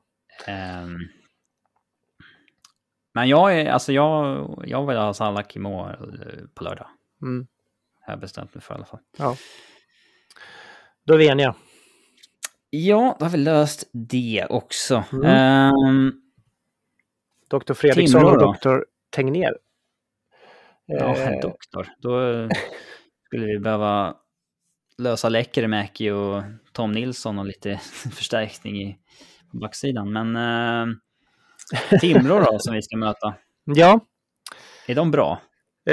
Men jag vill ha Salah i mål på lördag. Jag har bestämt mig för i alla fall. Ja. Då är vi eniga. Ja, då har vi löst det också. Dr. Fredriksson och Dr. Tegnér. Ja, doktor. Då skulle vi behöva lösa Lekkerimäki och Tom Nilsson och lite förstärkning på backsidan. Men Timrå då, som vi ska möta. Ja. Är de bra?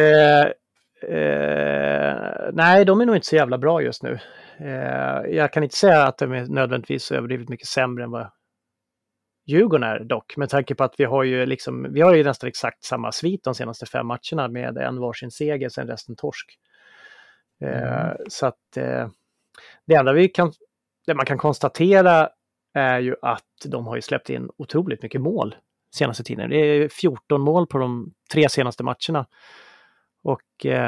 Nej, de är nog inte så jävla bra just nu. Jag kan inte säga att de är nödvändigtvis överdrivet mycket sämre än vad Djurgården är dock. Med tanke på att vi har ju nästan exakt samma svit de senaste 5 matcherna med en varsin seger, sen resten torsk. Så att det enda det man kan konstatera är ju att de har ju släppt in otroligt mycket mål senaste tiden. Det är 14 mål på de 3 senaste matcherna. Och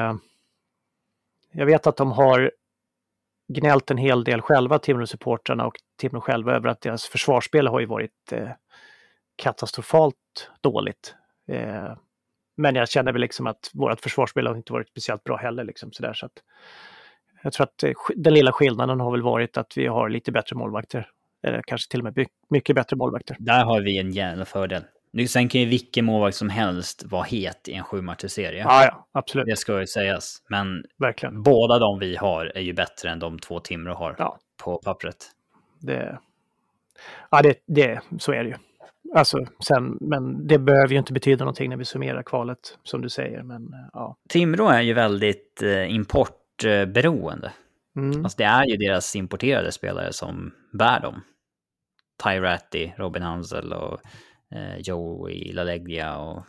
jag vet att de har gnällt en hel del själva, Timrå-supportrarna och Timrå själva, över att deras försvarsspel har ju varit katastrofalt dåligt. Men jag känner väl liksom att vårt försvarsspel har inte varit speciellt bra heller. Liksom, så att jag tror att den lilla skillnaden har väl varit att vi har lite bättre målvakter. Eller kanske till och med mycket bättre målvakter. Där har vi en jävla fördel. Sen kan ju vilken målvakt som helst vara het i en 7-matcherserie. Ja, absolut. Det ska ju sägas. Men verkligen, båda de vi har är ju bättre än de 2 Timrå har på pappret. Så är det ju. Alltså, men det behöver ju inte betyda någonting när vi summerar kvalet, som du säger. Men, ja. Timrå är ju väldigt importberoende. Alltså det är ju deras importerade spelare som bär dem. Ty Ratty, Robin Hansel och Joey LaLeggia och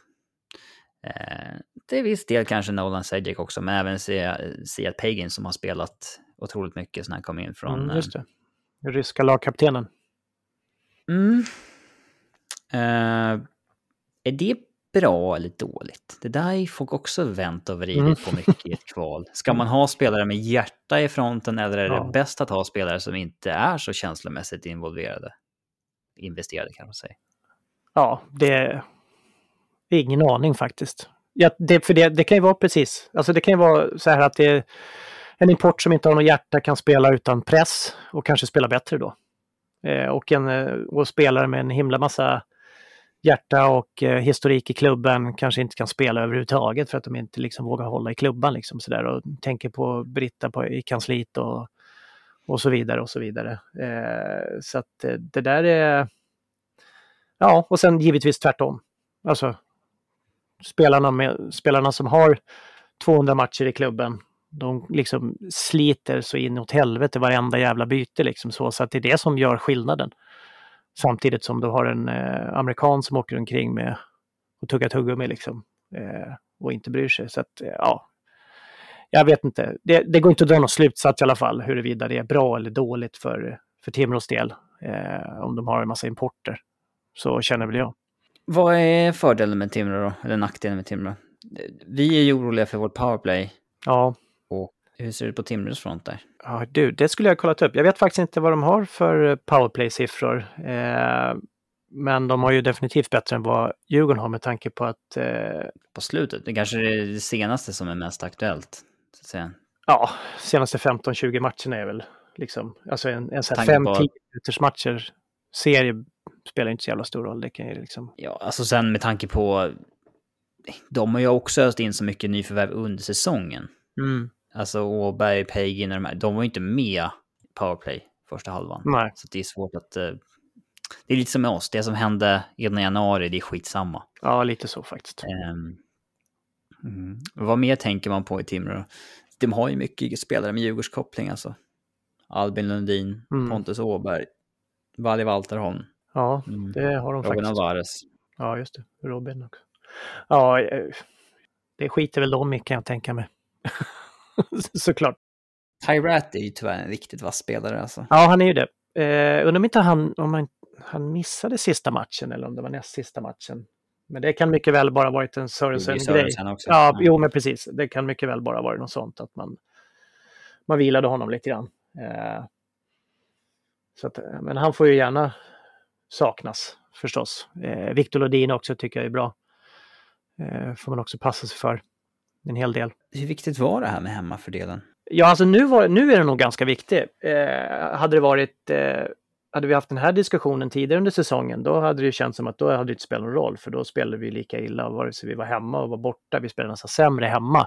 till viss del kanske Nolan Sejic också, men även Seat Pagin som har spelat otroligt mycket när han kom in från... just det. Ryska lagkaptenen. Är det bra eller dåligt? Det där är folk också vänt och vridit på mycket i ett kval. Ska man ha spelare med hjärta i fronten, eller är det bäst att ha spelare som inte är så känslomässigt investerade kan man säga? Ja, det är ingen aning faktiskt. Ja, det kan ju vara precis. Alltså det kan ju vara så här att det är en import som inte har något hjärta kan spela utan press och kanske spela bättre då. Och spelare med en himla massa hjärta och historik i klubben kanske inte kan spela överhuvudtaget för att de inte liksom vågar hålla i klubban liksom sådär, och tänker på Britta i kansliet och så vidare och så vidare. Så att det där är... Ja, och sen givetvis tvärtom. Alltså spelarna som har 200 matcher i klubben, de liksom sliter så in åt helvete varenda jävla byte liksom, så att det är det som gör skillnaden. Samtidigt som du har en amerikan som åker omkring med och tuggar tuggummi liksom, och inte bryr sig. Så att jag vet inte. Det går inte att dra någon slutsats i alla fall huruvida det är bra eller dåligt för Timrås del, om de har en massa importer. Så känner väl jag. Vad är fördelen med Timrå då? Eller nackdelen med Timrå? Vi är ju oroliga för vårt powerplay. Ja. Och hur ser det på Timrås front där? Ja, det skulle jag ha kollat upp. Jag vet faktiskt inte vad de har för powerplay-siffror. Men de har ju definitivt bättre än vad Djurgården har med tanke på att... På slutet? Det kanske är det senaste som är mest aktuellt, så att säga. Ja, senaste 15-20 matcherna är väl liksom... Alltså en så här 5-10 minuters matcher serie spelar inte så jävla stor roll. Det kan ju liksom... Ja, alltså sen med tanke på... De har ju också öst in så mycket nyförvärv under säsongen. Alltså Åberg, Pagin, de var ju inte med powerplay första halvan. Nej. Så det är svårt att... Det är lite som med oss. Det som hände i januari, det är skitsamma. Ja, lite så faktiskt. Vad mer tänker man på i Timrå? De har ju mycket spelare med Djurgårdskoppling alltså. Albin Lundin, Pontus Åberg, Valle Walterholm. Ja, det har de faktiskt. Robin Alvarez. Ja, just det. Robin också. Ja, det skiter väl de i, kan jag tänka mig. Såklart. Ty Ratty är ju tyvärr en riktigt vass spelare alltså. Ja, han är ju det. Undrar om inte han missade sista matchen eller om det var näst sista matchen. Men det kan mycket väl bara varit en Sörensen-grej. Ja, jo, men precis. Det kan mycket väl bara vara något sånt att man vilade honom lite grann. Så att, men han får ju gärna saknas förstås. Victor Lodin också tycker jag är bra. Får man också passa sig för en hel del. Hur viktigt var det här med hemmafördelen? Ja, alltså nu är det nog ganska viktigt. Hade vi haft den här diskussionen tidigare under säsongen, då hade det känts som att då hade det inte spelat någon roll, för då spelade vi lika illa vare sig vi var hemma och var borta. Vi spelade nästan sämre hemma.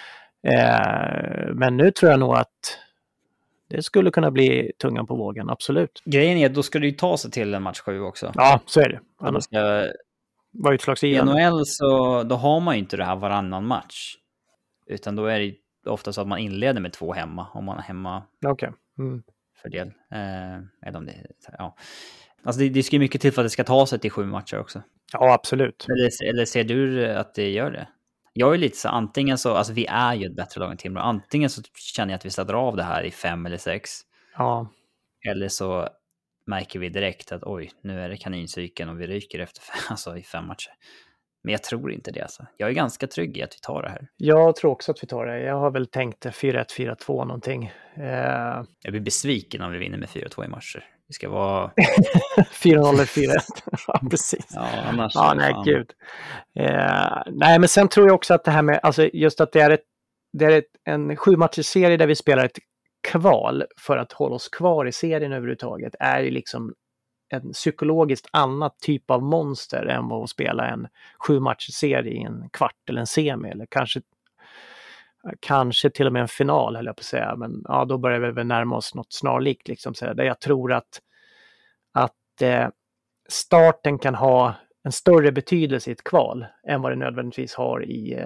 Men nu tror jag nog att det skulle kunna bli tungan på vågen, absolut. Grejen är, då ska det ju ta sig till en match 7 också. Ja, så är det. Annars ska... Var utslagsgivande. I NHL så då har man ju inte det här varannan match. Utan då är det ofta så att man inleder med 2 hemma. Om man är hemma fördel. Eller om det, ja. Alltså det ska ju mycket till för att det ska ta sig till 7 matcher också. Ja, absolut. Eller ser du att det gör det? Jag är lite så, antingen så, alltså vi är ju ett bättre lag än Timrå. Antingen så känner jag att vi släpper av det här i 5 eller 6. Ja. Eller så märker vi direkt att oj, nu är det kanincykeln och vi ryker efter alltså i 5 matcher. Men jag tror inte det alltså. Jag är ganska trygg i att vi tar det här. Jag tror också att vi tar det. Jag har väl tänkt 4-1, 4-2 någonting. Jag blir besviken om vi vinner med 4-2 i matcher. Vi ska vara... 4-0 eller 4-1. Ja, precis. Ja, annars... Ja, nej, gud. Nej, men sen tror jag också att det här med, alltså just att det är en 7-matchserie där vi spelar ett kval för att hålla oss kvar i serien överhuvudtaget är ju liksom en psykologiskt annat typ av monster än att spela en 7-matchserie i en kvart eller en semi, eller kanske till och med en final, höll jag på att säga. Men ja, då börjar vi väl närma oss något snarlikt liksom, så där jag tror att starten kan ha en större betydelse i ett kval än vad det nödvändigtvis har i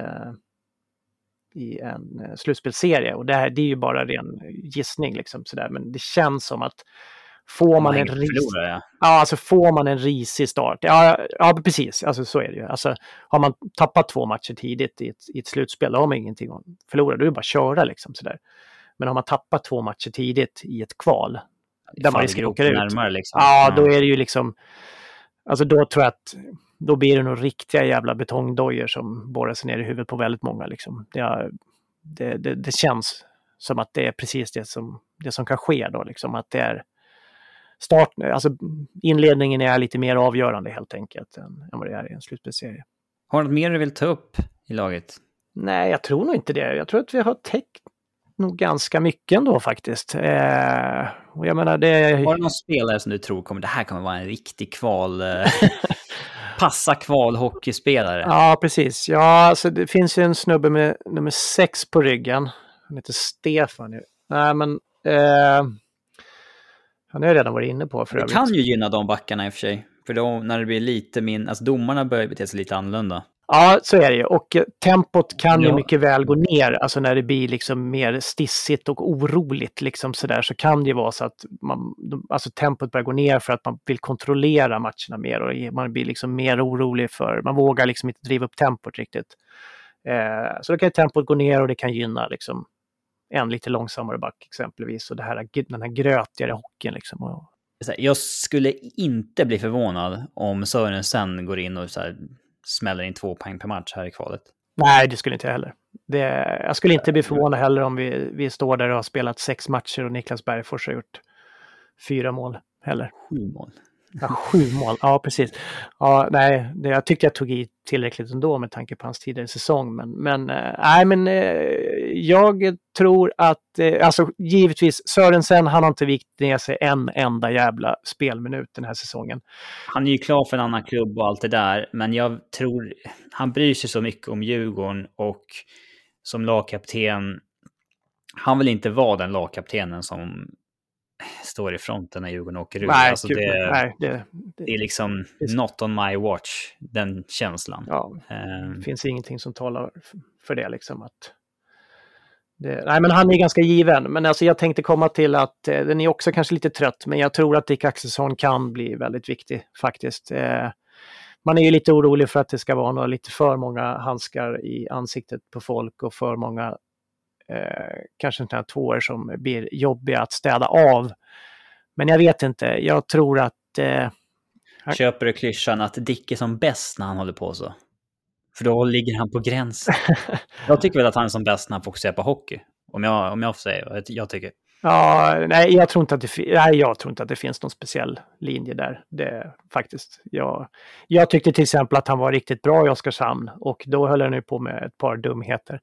en slutspelsserie. Och det är ju bara ren gissning liksom sådär. Men det känns som att får man en risig start. Ja, precis. Alltså så är det ju. Alltså har man tappat 2 matcher tidigt i ett slutspel, då har man ingenting att förlora. Då är det bara att köra liksom sådär. Men har man tappat 2 matcher tidigt i ett kval där man riskerar att åka ut. Närmare, liksom. Då är det ju liksom, alltså då tror jag att då blir det nog riktiga jävla betongdojor som borrar sig ner i huvudet på väldigt många liksom. Det känns som att det är precis det som kan ske då liksom, att det är alltså inledningen är lite mer avgörande helt enkelt än vad det är i en slutspelsserie. Har du något mer du vill ta upp i laget? Nej, jag tror nog inte det. Jag tror att vi har täckt nog ganska mycket ändå faktiskt. Och jag menar Har du någon spelare som du tror det här kommer vara en riktig passa hockeyspelare? Ja, precis. Ja, alltså det finns ju en snubbe med nummer 6 på ryggen. Han heter Stefan. Nej, men han har jag redan varit inne på för övrigt. Det kan ju gynna de backarna i och för sig. För då när det blir lite alltså domarna börjar bete sig lite annorlunda. Ja, så är det ju. Och tempot kan ju mycket väl gå ner. Alltså när det blir liksom mer stissigt och oroligt liksom sådär, så kan det ju vara så att tempot börjar gå ner för att man vill kontrollera matcherna mer och man blir liksom mer orolig man vågar liksom inte driva upp tempot riktigt. Så då kan tempot gå ner och det kan gynna liksom en lite långsammare back exempelvis, och den här grötigare hockeyn liksom. Jag skulle inte bli förvånad om Sörensen går in och så här smäller in 2 poäng per match här i kvalet. Nej, det skulle inte jag heller. Jag skulle inte bli förvånad heller om vi står där och har spelat 6 matcher och Niklas Bergfors har gjort 4 mål heller. 7 mål. Ja, 7 mål. Ja, precis. Ja, nej, jag tyckte jag tog i tillräckligt ändå med tanke på hans tidigare säsong. Men jag tror att, alltså givetvis, Sörensen, han har inte vikt ner sig en enda jävla spelminut den här säsongen. Han är ju klar för en annan klubb och allt det där, men jag tror, han bryr sig så mycket om Djurgården och som lagkapten, han vill inte vara den lagkaptenen som står i fronten när Djurgården åker ut. Nej, alltså det är liksom not on my watch, den känslan. Ja, det finns ingenting som talar för det liksom. Nej, men han är ganska given. Men alltså jag tänkte komma till att den är också kanske lite trött, men jag tror att Dick Axelsson kan bli väldigt viktig faktiskt. Man är ju lite orolig för att det ska vara lite för många handskar i ansiktet på folk och för många kanske inte 2 år som blir jobbiga att städa av. Men jag vet inte. Jag tror att... Köper du klyschan att Dick är som bäst när han håller på så? För då ligger han på gränsen. Jag tycker väl att han är som bäst när han fokuserar på hockey. Om jag får säga. Jag tycker. Ja, nej, jag tror inte att det finns någon speciell linje där. Det faktiskt. Jag tyckte till exempel att han var riktigt bra i Oskarshamn. Och då höll han ju på med ett par dumheter.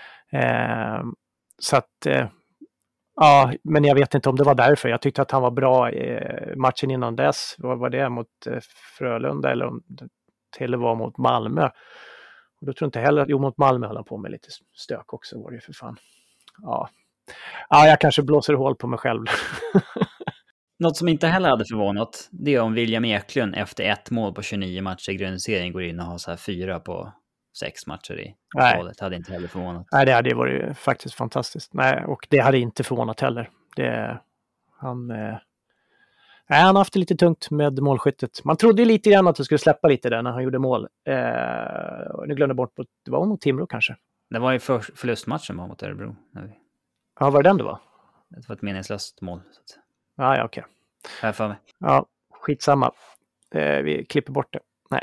Så att ja, men jag vet inte om det var därför. Jag tyckte att han var bra i matchen innan dess. Vad var det mot Frölunda eller om det till var mot Malmö? Och då tror jag inte heller, mot Malmö höll han på med lite stök också, var det ju för fan. Ja, jag kanske blåser hål på mig själv. Något som inte heller hade förvånat, det är om William Eklund efter 1 mål på 29 matcher i grundserien går in och har så här 4 på 6 matcher i kvalet. Hade inte heller förvånat. Nej, det hade varit faktiskt fantastiskt. Nej, och det hade inte förvånat heller. Han har haft det lite tungt med målskyttet. Man trodde ju lite grann att det skulle släppa lite där när han gjorde mål. Nu glömde bort, det var mot Timrå kanske. Det var ju förlustmatchen mot Örebro. Ja, var det den det var? Det var ett meningslöst mål. Ja, okej. Här för mig. Ja, skitsamma. Vi klipper bort det. Nej.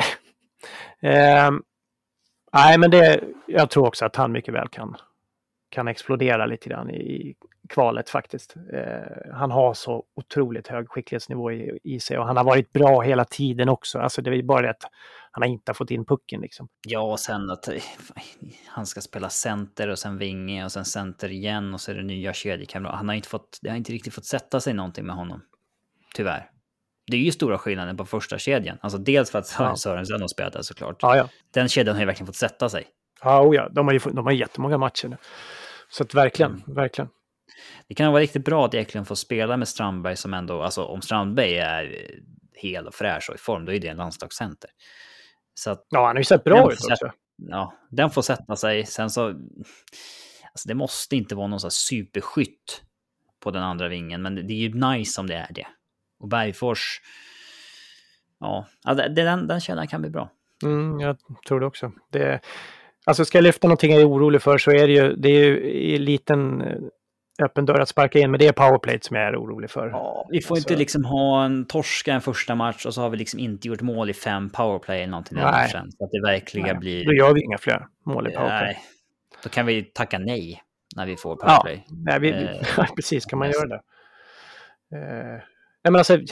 Nej, men jag tror också att han mycket väl kan explodera lite grann i kvalet faktiskt. Han har så otroligt hög skicklighetsnivå i sig och han har varit bra hela tiden också. Alltså det är ju bara att han har inte fått in pucken liksom. Ja, och sen att han ska spela center och sen vinge och sen center igen och så är det nya kedjekamrater. Det har inte riktigt fått sätta sig någonting med honom. Tyvärr. Det är ju stora skillnaden på första kedjan. Alltså dels för att Sörensen har spelat där såklart. Ja. Den kedjan har ju verkligen fått sätta sig. Ja. De har jättemånga matcher nu. Så att verkligen. Det kan vara riktigt bra att Eklund får spela med Strandberg som ändå, alltså om Strandberg är hel och fräsch och i form, då är det en landslagscenter. Så att, ja, han har ju sett bra ut också. Ja, den får sätta sig. Sen så, alltså det måste inte vara någon så här superskytt på den andra vingen, men det är ju nice om det är det. Och Bergfors, ja, den källan kan bli bra. Jag tror det också. Alltså ska jag lyfta någonting jag är orolig för, så är det är ju i liten öppen dörr att sparka in, men det är powerplay som jag är orolig för. Ja, vi får inte liksom ha en torska en första match och så har vi liksom inte gjort mål i 5 powerplay eller någonting den matchen. Så att det verkligen blir... Då gör vi inga fler mål i powerplay. Nej, då kan vi tacka nej när vi får powerplay. Ja, precis, kan man göra det. Nej, men alltså,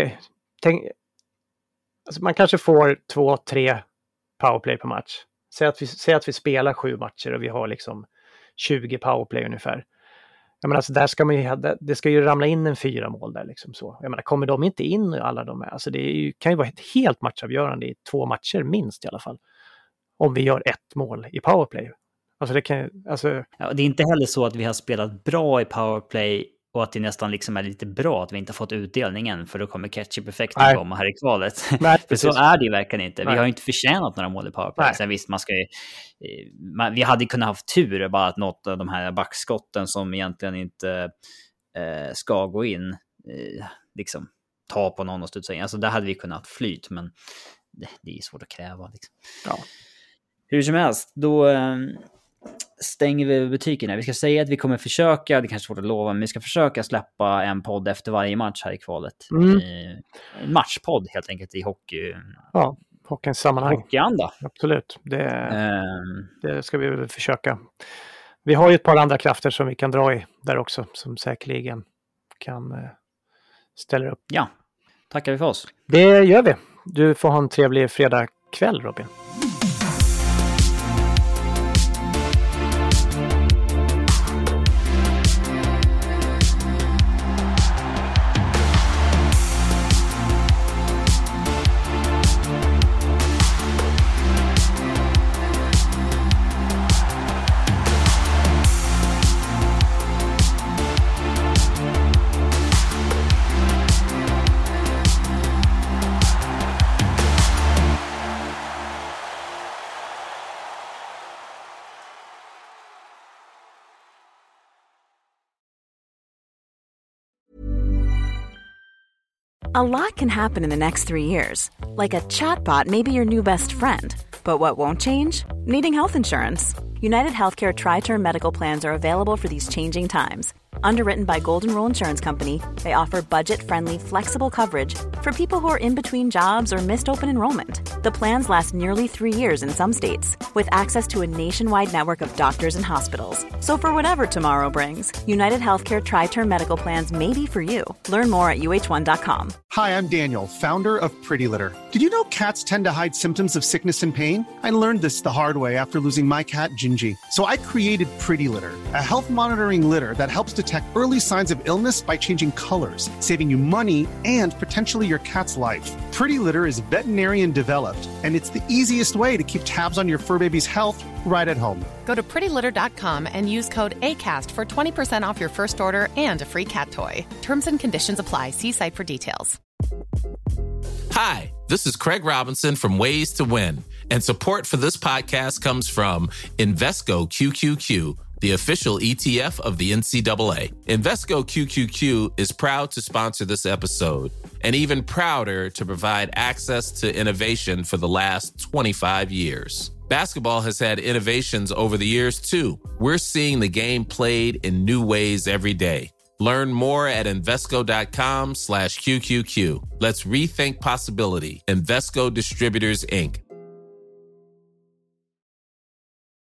alltså man kanske får 2-3 powerplay per match. Säg att vi spelar 7 matcher och vi har liksom 20 powerplay ungefär. Jag menar, alltså det ska ju ramla in en 4 mål där liksom så. Jag menar, kommer de inte in alla de här? Alltså kan ju vara ett helt matchavgörande i 2 matcher minst i alla fall. Om vi gör 1 mål i powerplay. Alltså Ja, det är inte heller så att vi har spelat bra i powerplay och att det nästan liksom är lite bra att vi inte har fått utdelningen, för då kommer ketchup-effekten komma här i kvalet. Nej, för så är det ju verkligen inte. Nej. Vi har ju inte förtjänat några mål i powerplay. Nej. Sen visst, vi hade kunnat haft tur bara att något av de här backskotten som egentligen inte ska gå in liksom ta på någon och studsa in. Alltså där hade vi kunnat flyt, men det är svårt att kräva. Liksom. Ja. Hur som helst, då stänger vi butikerna. Vi ska säga att vi kommer försöka, det kanske är svårt att lova, men vi ska försöka släppa en podd efter varje match här i kvalet. En matchpodd helt enkelt i hockey. Ja, hockeyns sammanhang. Hockeyanda. Absolut, det ska vi väl försöka. Vi har ju ett par andra krafter som vi kan dra i där också, som säkerligen kan ställa upp. Ja, tackar vi för oss. Det gör vi. Du får ha en trevlig fredagkväll, Robin. A lot can happen in the next 3 years. Like a chatbot may be your new best friend. But what won't change? Needing health insurance. United Healthcare Tri-Term Medical Plans are available for these changing times. Underwritten by Golden Rule Insurance Company, they offer budget-friendly, flexible coverage for people who are in between jobs or missed open enrollment. The plans last nearly 3 years in some states, with access to a nationwide network of doctors and hospitals. So for whatever tomorrow brings, United Healthcare Tri-Term Medical Plans may be for you. Learn more at uh1.com. Hi, I'm Daniel, founder of Pretty Litter. Did you know cats tend to hide symptoms of sickness and pain? I learned this the hard way after losing my cat, Gingy. So I created Pretty Litter, a health monitoring litter that helps detect early signs of illness by changing colors, saving you money and potentially your cat's life. Pretty Litter is veterinarian developed, and it's the easiest way to keep tabs on your fur baby's health right at home. Go to prettylitter.com and use code ACAST for 20% off your first order and a free cat toy. Terms and conditions apply. See site for details. Hi, this is Craig Robinson from Ways to Win, and support for this podcast comes from Invesco QQQ, the official ETF of the NCAA. Invesco QQQ is proud to sponsor this episode, and even prouder to provide access to innovation for the last 25 years. Basketball has had innovations over the years, too. We're seeing the game played in new ways every day. Learn more at Invesco.com/QQQ. Let's rethink possibility. Invesco Distributors, Inc.